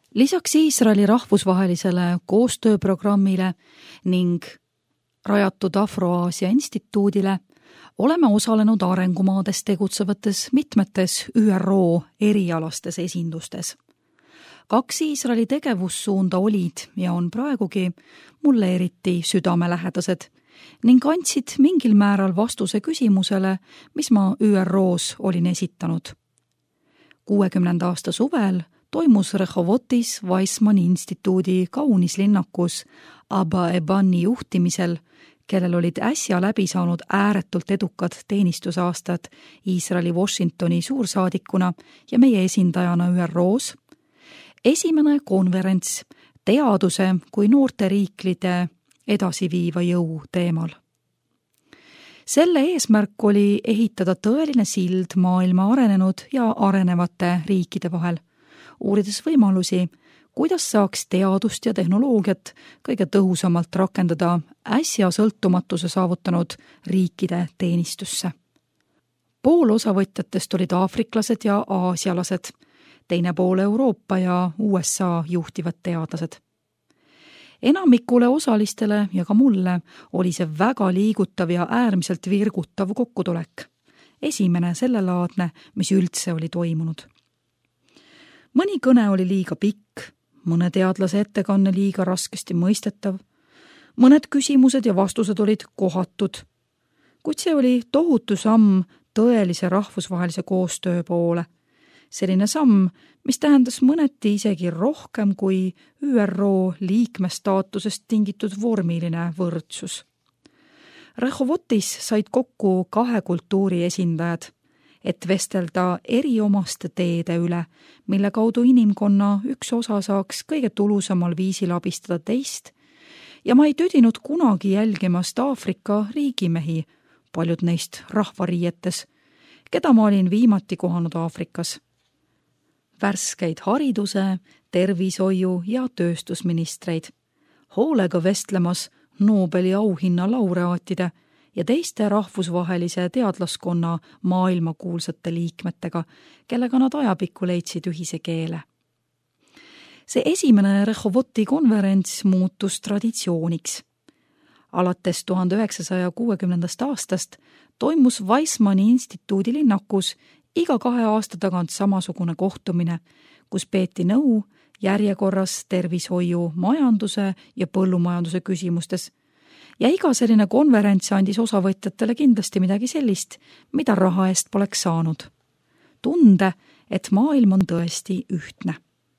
Lisaks Iisraeli rahvusvahelisele koostööprogrammile ning rajatud Afro-Aasia instituudile oleme osalenud arengumaades tegutsevates mitmetes ÜRO erialastes esindustes. 2 Iisraeli tegevussuunda olid ja on praegugi mulle eriti südamelähedased ning andsid mingil määral vastuse küsimusele, mis ma ÜRO-s olin esitanud. 60. aasta suvel toimus Rehovotis Weizmanni instituudi kaunis linnakus Abba Ebani juhtimisel, kellel olid äsja läbi saanud ääretult edukad teenistusaastad Iisraeli Washingtoni suursaadikuna ja meie esindajana ÜRO-s, esimene konverents teaduse kui noorte riiklide edasiviiva jõu teemal. Selle eesmärk oli ehitada tõeline sild maailma arenenud ja arenevate riikide vahel, uurides võimalusi, kuidas saaks teadust ja tehnoloogiat kõige tõhusamalt rakendada äsja sõltumatuse saavutanud riikide teenistusse. Pool osavõtjatest olid aafriklased ja aasialased, teine pool Euroopa ja USA juhtivad teadlased. Enamikule osalistele ja ka mulle oli see väga liigutav ja äärmiselt virgutav kokkutulek. Esimene sellelaadne, mis üldse oli toimunud. Mõni kõne oli liiga pikk, mõne teadlase ettekanne liiga raskesti mõistetav, mõned küsimused ja vastused olid kohatud, kuid see oli tohutu samm tõelise rahvusvahelise koostöö poole. Selline samm, mis tähendas mõneti isegi rohkem kui ÜRO liikmestaatusest tingitud vormiline võrdsus. Rehovotis said kokku 2 kultuuri esindajad, et vestelda eriomaste teede üle, mille kaudu inimkonna üks osa saaks kõige tulusamal viisil abistada teist, ja ma ei tüdinud kunagi jälgimast Aafrika riigimehi, paljud neist rahvariietes, keda ma olin viimati kohanud Aafrikas. Värskeid hariduse, tervishoiu ja tööstusministreid, hoolega vestlemas Nobeli auhinna laureaatide ja teiste rahvusvahelise teadlaskonna maailmakuulsate liikmetega, kellega nad ajapikku leidsid ühise keele. See esimene Rehovoti konverents muutus traditsiooniks. Alates 1960. aastast toimus Weizmanni instituudi linnakus iga 2 aasta tagant samasugune kohtumine, kus peeti nõu järjekorras tervishoiu, majanduse ja põllumajanduse küsimustes. Ja iga selline konverents andis osavõtjatele kindlasti midagi sellist, mida raha eest poleks saanud. Tunde, et maailm on tõesti ühtne.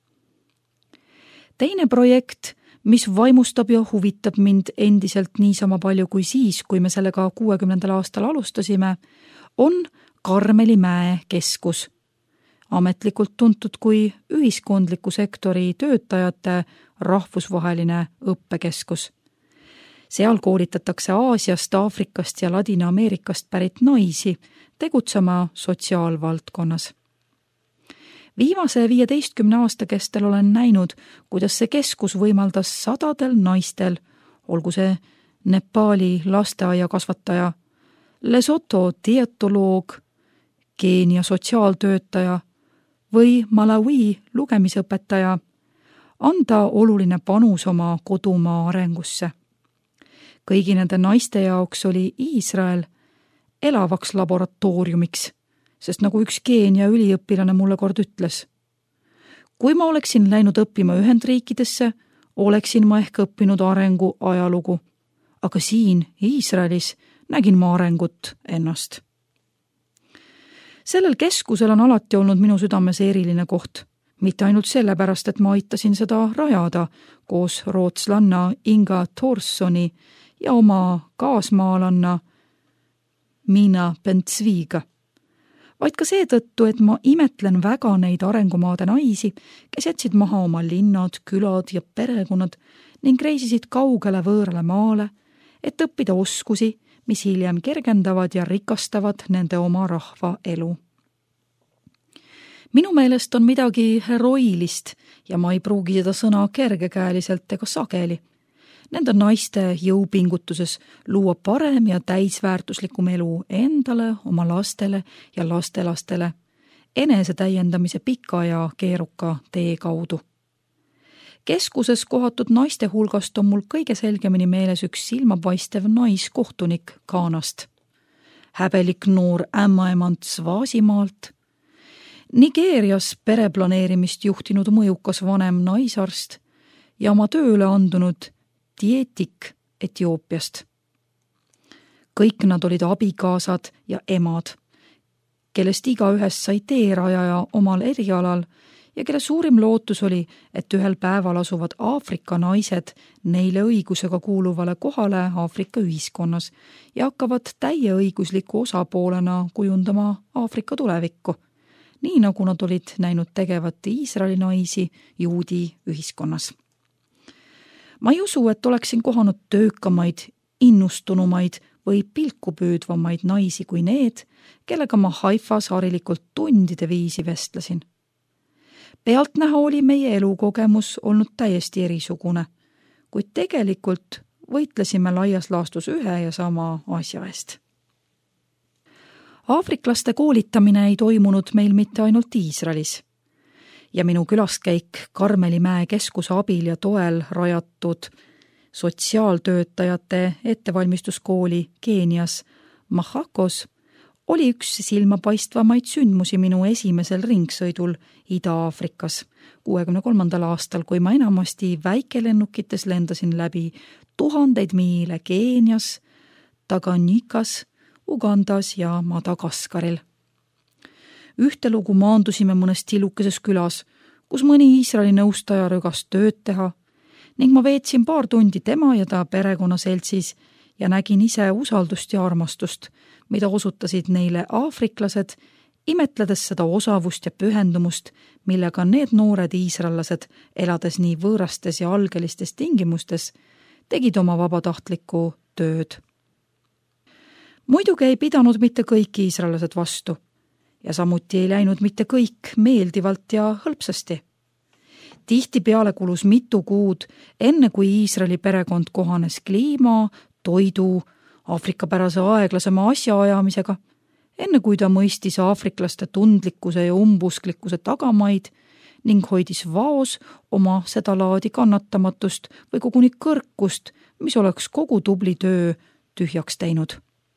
Teine projekt, mis vaimustab ja huvitab mind endiselt niisama palju kui siis, kui me sellega 60. aastal alustasime, on Karmeli mäe keskus, ametlikult tuntud kui ühiskondliku sektori töötajate rahvusvaheline õppekeskus. Seal koolitatakse Aasiast, Aafrikast ja Ladina-Ameerikast pärit naisi tegutsema sotsiaalvaldkonnas. Viimase 15 aasta kestel olen näinud, kuidas see keskus võimaldas 100 naistel, olgu see Nepali lasteaiakasvataja, Lesotho dietoloog, Keenia sotsiaaltöötaja või Malawi lugemisõpetaja, anda oluline panus oma kodumaa arengusse. Kõigi nende naiste jaoks oli Iisrael elavaks laboratooriumiks, sest nagu üks Keenia üliõpilane mulle kord ütles, kui ma oleksin läinud õppima Ühendriikidesse, oleksin ma ehk õppinud arengu ajalugu, aga siin Iisraelis nägin ma arengut ennast. Sellel keskusel on alati olnud minu südames eriline koht, mitte ainult sellepärast, et ma aitasin seda rajada koos rootslanna Inga Thorssoni ja oma kaasmaalanna Miina Pentsviga, vaid ka seetõttu, et ma imetlen väga neid arengumaade naisi, kes jätsid maha oma linnad, külad ja perekonnad ning reisisid kaugele võõrale maale, et õppida oskusi, mis hiljem kergendavad ja rikastavad nende oma rahva elu. Minu meelest on midagi heroilist ja ma ei pruugi seda sõna kergekäeliselt ega sageli. Nende naiste jõupingutuses luua parem ja täisväärtuslikum elu endale, oma lastele ja lastelastele, enese täiendamise pika ja keeruka tee kaudu. Keskuses kohatud naiste hulgast on mul kõige selgemini meeles üks silmapaistev naiskohtunik Ghanast, häbelik noor ämmaemand Swazimaalt, Nigeerias pereplaneerimist juhtinud mõjukas vanem naisarst ja oma tööle andunud dieetik Etioopiast. Kõik nad olid abikaasad ja emad, kellest igaühest sai teerajaja omal erialal ja kelle suurim lootus oli, et ühel päeval asuvad Aafrika naised neile õigusega kuuluvale kohale Aafrika ühiskonnas ja hakkavad täieõigusliku osapoolena kujundama Aafrika tulevikku, nii nagu nad olid näinud tegevat Iisraeli naisi juudi ühiskonnas. Ma ei usu, et oleksin kohanud töökamaid, innustunumaid või pilku püüdvamaid naisi kui need, kellega ma Haifas harilikult tundide viisi vestlesin. Pealtnäha oli meie elukogemus olnud täiesti erisugune, kuid tegelikult võitlesime laias laastus ühe ja sama asja eest. Aafriklaste koolitamine ei toimunud meil mitte ainult Iisraelis ja minu külaskäik Karmelimäe keskuse abil ja toel rajatud sotsiaaltöötajate ettevalmistuskooli Keenias Mahakos oli üks silmapaistvamaid sündmusi minu esimesel ringsõidul Ida-Aafrikas 63. aastal, kui ma enamasti väikelennukites lendasin läbi tuhandeid miile Keenias, Taganyikas, Ugandas ja Madagaskaril. Ühtelugu maandusime mõnes tilukeses külas, kus mõni Iisraeli nõustaja rõgas tööd teha ning ma veetsin paar tundi tema ja ta perekonnaseltsis ja nägin ise usaldust ja armastust, mida osutasid neile aafriklased, imetledes seda osavust ja pühendumust, millega need noored iisraellased, elades nii võõrastes ja algelistes tingimustes, tegid oma vabatahtlikku tööd. Muidugi ei pidanud mitte kõik iisraellased vastu ja samuti ei läinud mitte kõik meeldivalt ja hõlpsasti. Tihtipeale kulus mitu kuud, enne kui Iisraeli perekond kohanes kliima, toidu, aafrikapärase aeglasema asjaajamisega, enne kui ta mõistis aafriklaste tundlikkuse ja umbusklikkuse tagamaid ning hoidis vaos oma sedalaadi kannatamatust või koguni kõrkust, mis oleks kogu tubli töö tühjaks teinud.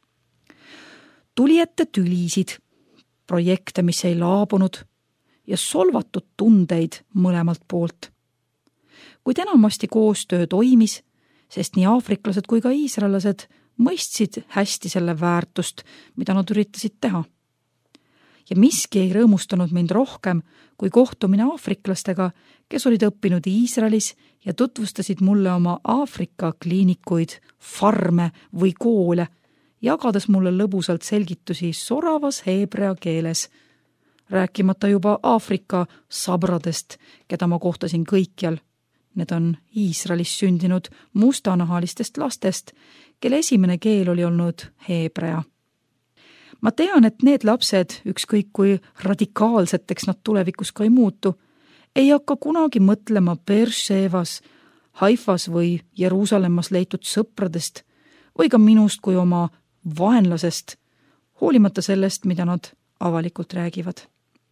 Tuli ette tülisid, projekte, mis ei laabunud ja solvatud tundeid mõlemalt poolt. Kuid enamasti koostöö toimis, sest nii aafriklased kui ka iisraelased mõistsid hästi selle väärtust, mida nad üritasid teha. Ja miski ei rõõmustanud mind rohkem kui kohtumine aafriklastega, kes olid õppinud Iisraelis ja tutvustasid mulle oma Aafrika kliinikuid, farme või koole, jagades mulle lõbusalt selgitusi soravas heebrea keeles, rääkimata juba Aafrika sabradest, keda ma kohtasin kõikjal. Need on Iisraelis sündinud mustanahalistest lastest, kelle esimene keel oli olnud heebrea. Ma tean, et need lapsed, ükskõik kui radikaalseteks nad tulevikus ka ei muutu, ei hakka kunagi mõtlema Beershevas, Haifas või Jeruusalemmas leitud sõpradest või ka minust kui oma vaenlasest, hoolimata sellest, mida nad avalikult räägivad.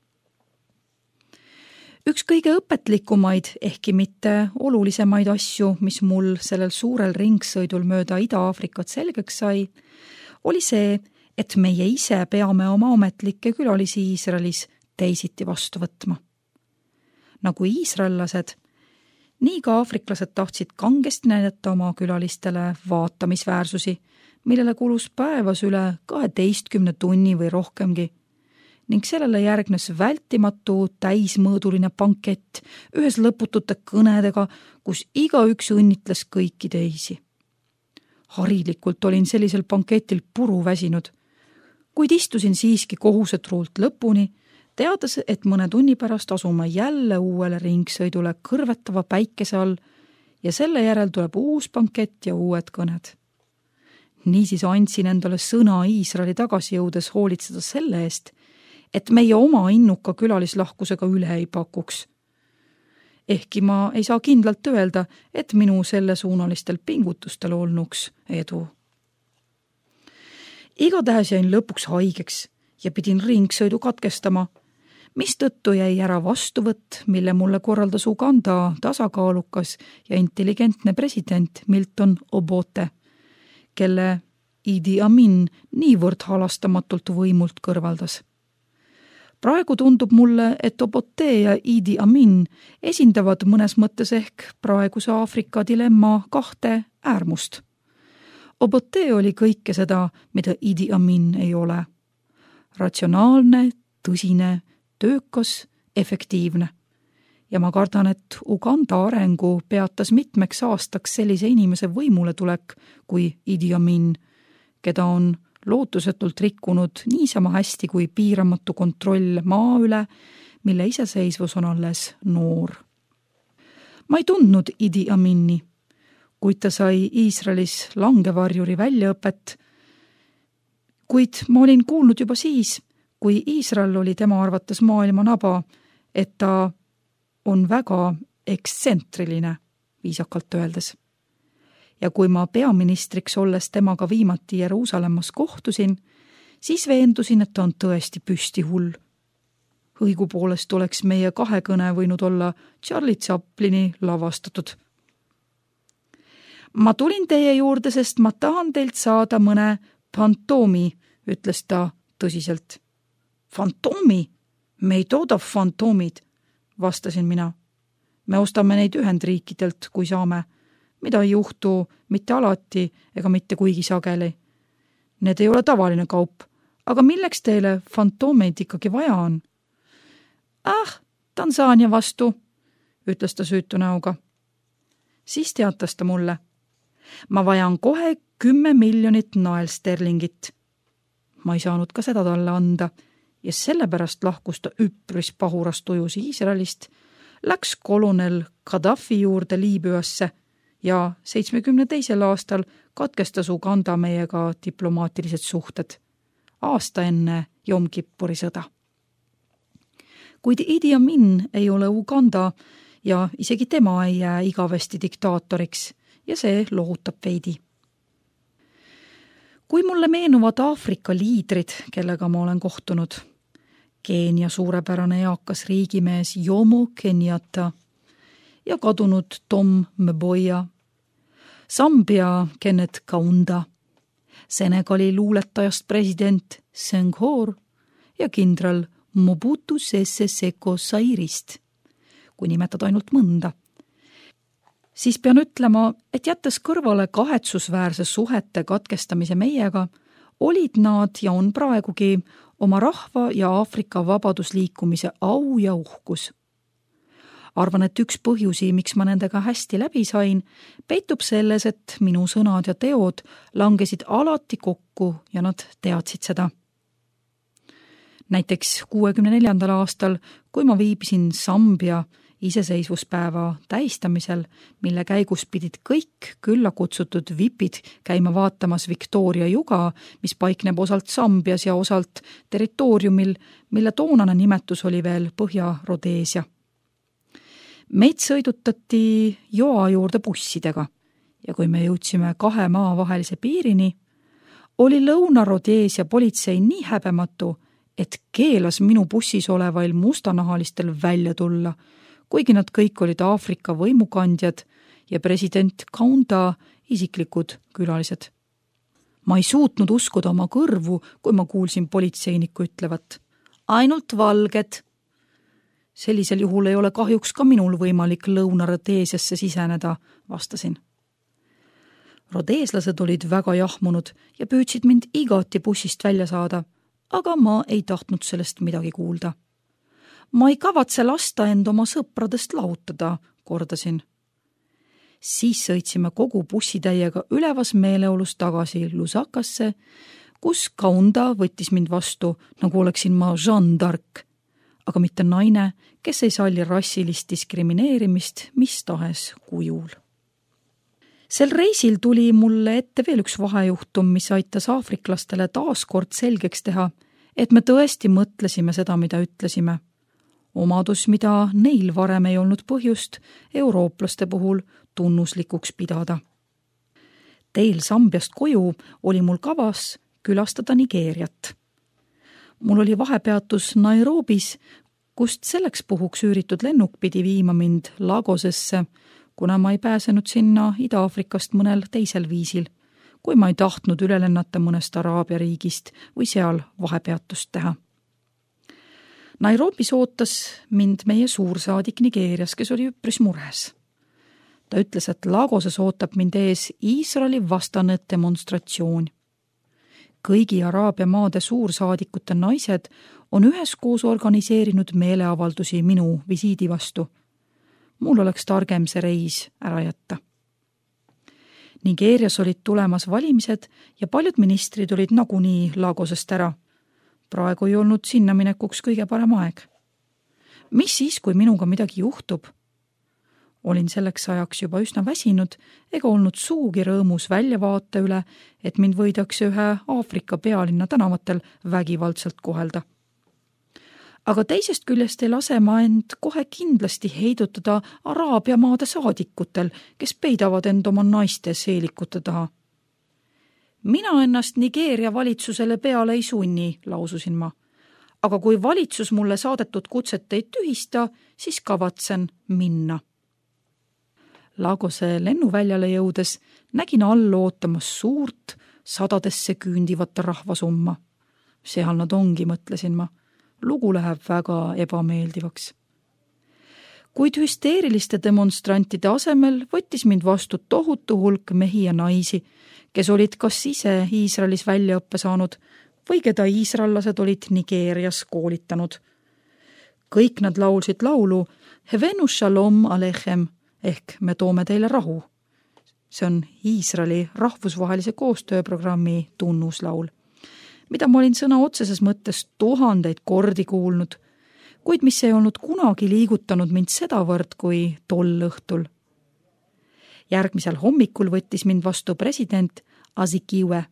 Üks kõige õpetlikumaid, ehkki mitte olulisemaid asju, mis mul sellel suurel ringsõidul mööda Ida-Aafrikat selgeks sai, oli see, et meie ise peame oma ametlikke külalisi Iisraelis teisiti vastu võtma. Nagu iisraellased, nii ka aafriklased tahtsid kangesti näidata oma külalistele vaatamisväärsusi, millele kulus päevas üle 12 tunni või rohkemgi, ning sellele järgnes vältimatu täismõõduline bankett ühes lõputute kõnedega, kus igaüks õnnitles kõiki teisi. Harilikult olin sellisel banketil puru väsinud, kuid istusin siiski kohusetruult lõpuni, teades, et mõne tunni pärast asume jälle uuele ringsõidule kõrvetava päikese all ja selle järel tuleb uus bankett ja uued kõned. Niisiis andsin endale sõna Iisraeli tagasi jõudes hoolitseda selle eest, et meie oma innuka külalislahkusega üle ei pakuks. Ehkki ma ei saa kindlalt öelda, et minu sellesuunalistel pingutustel olnuks edu. Igatahes jäin lõpuks haigeks ja pidin ringsõidu katkestama, mistõttu jäi ära vastuvõtt, mille mulle korraldas Uganda tasakaalukas ja intelligentne president Milton Obote, kelle Idi Amin niivõrd halastamatult võimult kõrvaldas. Praegu tundub mulle, et Obote ja Idi Amin esindavad mõnes mõttes ehk praeguse Aafrika dilemma kahte äärmust. Obote oli kõike seda, mida Idi Amin ei ole. Ratsionaalne, tõsine, töökas, efektiivne. Ja ma kardan, et Uganda arengu peatas mitmeks aastaks sellise inimese võimule tulek kui Idi Amin, keda on lootusetult rikkunud niisama hästi kui piiramatu kontroll maa üle, mille iseseisvus on alles noor. Ma ei tundnud Idi Amini, kuid ta sai Iisraelis langevarjuri väljaõpet, kuid ma olin kuulnud juba siis, kui Iisrael oli tema arvates maailma naba, et ta on väga ekstsentriline, viisakalt öeldes. Ja kui ma peaministriks olles temaga viimati Jeruusalemmas kohtusin, siis veendusin, et ta on tõesti püsti hull. Õigupoolest oleks meie kahekõne võinud olla Charlie Chaplini lavastatud. Ma tulin teie juurde, sest ma tahan teilt saada mõne fantoomi, ütles ta tõsiselt. Fantoomi? Me ei tooda fantoomid, vastasin mina. Me ostame neid Ühendriikidelt, kui saame. Mida ei juhtu mitte alati ega mitte kuigi sageli. Need ei ole tavaline kaup, aga milleks teile fantoomeid ikkagi vaja on? Tansaania vastu, ütles ta süütu näoga. Siis teatas ta mulle. Ma vajan kohe 10 miljonit naelsterlingit. Ma ei saanud ka seda talle anda ja sellepärast lahkus ta üpris pahuras tujus Iisraelist, läks kolonel Gaddafi juurde Liibüasse ja 72. aastal katkestas Uganda meiega diplomaatilised suhted, aasta enne Jom Kippuri sõda. Kuid Idi Amin ei ole Uganda ja isegi tema ei jää igavesti diktaatoriks ja see lohutab veidi. Kui mulle meenuvad Aafrika liidrid, kellega ma olen kohtunud, Keenia suurepärane eakas riigimees Jomo Kenyatta ja kadunud Tom Mboya, Zambia Kenneth Kaunda, Senegali luuletajast president Senghor ja kindral Mobutu Sese Seko Zairist, kui nimetad ainult mõnda. Siis pean ütlema, et jättes kõrvale kahetsusväärse suhete katkestamise meiega, olid nad ja on praegugi oma rahva ja Aafrika vabadusliikumise au ja uhkus. Arvan, et üks põhjusi, miks ma nendega hästi läbi sain, peitub selles, et minu sõnad ja teod langesid alati kokku ja nad teadsid seda. Näiteks 64. aastal, kui ma viibisin Zambia iseseisvuspäeva tähistamisel, mille käigus pidid kõik külla kutsutud vipid käima vaatamas Victoria juga, mis paikneb osalt Zambias ja osalt territooriumil, mille toonane nimetus oli veel Põhja-Rodeesia. Meid sõidutati joa juurde bussidega ja kui me jõudsime 2 maa vahelise piirini, oli Lõuna-Rodeesia politsei nii häbematu, et keelas minu bussis olevail mustanahalistel välja tulla, kuigi nad kõik olid Aafrika võimukandjad ja president Kaunda isiklikud külalised. Ma ei suutnud uskuda oma kõrvu, kui ma kuulsin politseiniku ütlevat. Ainult valged. Sellisel juhul ei ole kahjuks ka minul võimalik Lõuna-Rodeesiasse siseneda, vastasin. Rodeeslased olid väga jahmunud ja püüdsid mind igati bussist välja saada, aga ma ei tahtnud sellest midagi kuulda. Ma ei kavatse lasta end oma sõpradest lahutada, kordasin. Siis sõitsime kogu bussitäiega ülevas meeleolus tagasi Lusakasse, kus Kaunda võttis mind vastu, nagu oleksin ma Jeanne d'Arc, aga mitte naine, kes ei salli rassilist diskrimineerimist mis tahes kujul. Sel reisil tuli mulle ette veel üks vahejuhtum, mis aitas aafriklastele taaskord selgeks teha, et me tõesti mõtlesime seda, mida ütlesime. Omadus, mida neil varem ei olnud põhjust eurooplaste puhul tunnuslikuks pidada. Teil Zambiast koju oli mul kavas külastada Nigeeriat. Mul oli vahepeatus Nairobis, kust selleks puhuks üüritud lennuk pidi viima mind Lagosesse, kuna ma ei pääsenud sinna Ida-Aafrikast mõnel teisel viisil, kui ma ei tahtnud üle lennata mõnest Araabia riigist või seal vahepeatust teha. Nairobis ootas mind meie suursaadik Nigeerias, kes oli üpris mures. Ta ütles, et Lagoses ootab mind ees Iisraeli vastane demonstratsioon. Kõigi Araabia maade suursaadikute naised on üheskoos organiseerinud meeleavaldusi minu visiidi vastu. Mul oleks targem see reis ära jätta. Nigeerias olid tulemas valimised ja paljud ministrid olid nagunii Lagosest ära. Praegu ei olnud sinna minekuks kõige parem aeg. Mis siis, kui minuga midagi juhtub? Olin selleks ajaks juba üsna väsinud ega olnud suugi rõõmus väljavaate üle, et mind võidakse ühe Aafrika pealinna tänavatel vägivaldselt kohelda. Aga teisest küljest ei lase ma end kohe kindlasti heidutada Araabia maade saadikutel, kes peidavad end oma naiste seelikute taha. Mina ennast Nigeeria valitsusele peale ei sunni, laususin ma. Aga kui valitsus mulle saadetud kutset ei tühista, siis kavatsen minna. Lagose lennuväljale jõudes nägin all ootamas suurt, sadadesse küündivat rahvasumma. Seal nad ongi, mõtlesin ma. Lugu läheb väga ebameeldivaks. Kuid hüsteeriliste demonstrantide asemel võttis mind vastu tohutu hulk mehi ja naisi, kes olid kas ise Iisraelis väljaõppe saanud või keda iisraellased olid Nigeerias koolitanud. Kõik nad laulsid laulu Hevenu shalom alechem ehk me toome teile rahu. See on Iisraeli rahvusvahelise koostööprogrammi tunnuslaul, mida ma olin sõna otseses mõttes 1000 kordi kuulnud, kuid mis ei olnud kunagi liigutanud mind sedavõrd kui tol õhtul. Järgmisel hommikul võttis mind vastu president Azikiwe.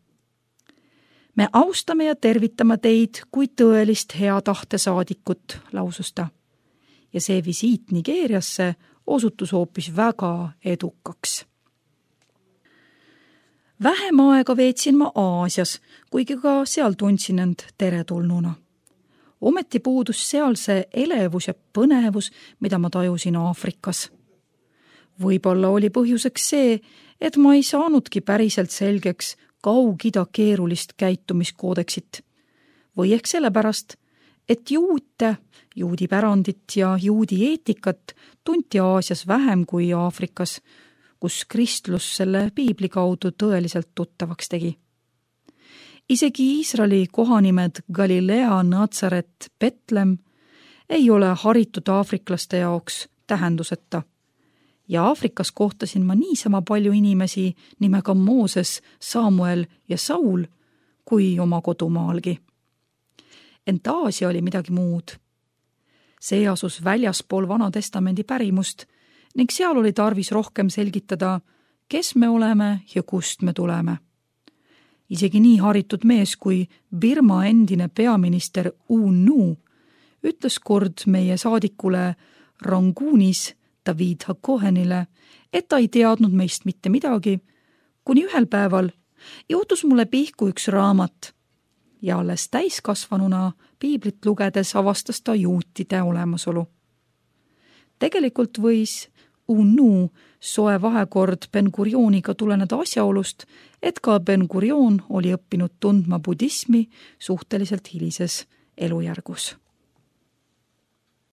Me austame ja tervitame teid kui tõelist hea tahte saadikut, lausus ta. Ja see visiit Nigeeriasse osutus hoopis väga edukaks. Vähem aega veetsin ma Aasias, kuigi ka seal tundsin end teretulnuna. Ometi puudus seal see elevus ja põnevus, mida ma tajusin Aafrikas. Võib-olla oli põhjuseks see, et ma ei saanudki päriselt selgeks Kaug-Ida keerulist käitumiskoodeksit. Või ehk sellepärast, et juute, juudi pärandit ja juudi eetikat tunti Aasias vähem kui Aafrikas, kus kristlus selle piibli kaudu tõeliselt tuttavaks tegi. Isegi Iisraeli kohanimed Galilea, Natsaret, Betlem ei ole haritud aafriklaste jaoks tähenduseta. Ja Aafrikas kohtasin ma niisama palju inimesi nimega Mooses, Samuel ja Saul kui oma kodumaalgi. Ent Aasia oli midagi muud. See asus väljaspool Vana Testamendi pärimust ning seal oli tarvis rohkem selgitada, kes me oleme ja kust me tuleme. Isegi nii haritud mees kui Birma endine peaminister U-Nu ütles kord meie saadikule Rangunis David Hakohenile, et ta ei teadnud meist mitte midagi, kuni ühel päeval juhtus mulle pihku üks raamat ja alles täiskasvanuna piiblit lugedes avastas ta juutide olemasolu. Tegelikult võis U-Nu soe vahekord Ben-Gurioniga tuleneda asjaolust, et ka Ben-Gurion oli õppinud tundma budismi suhteliselt hilises elujärgus.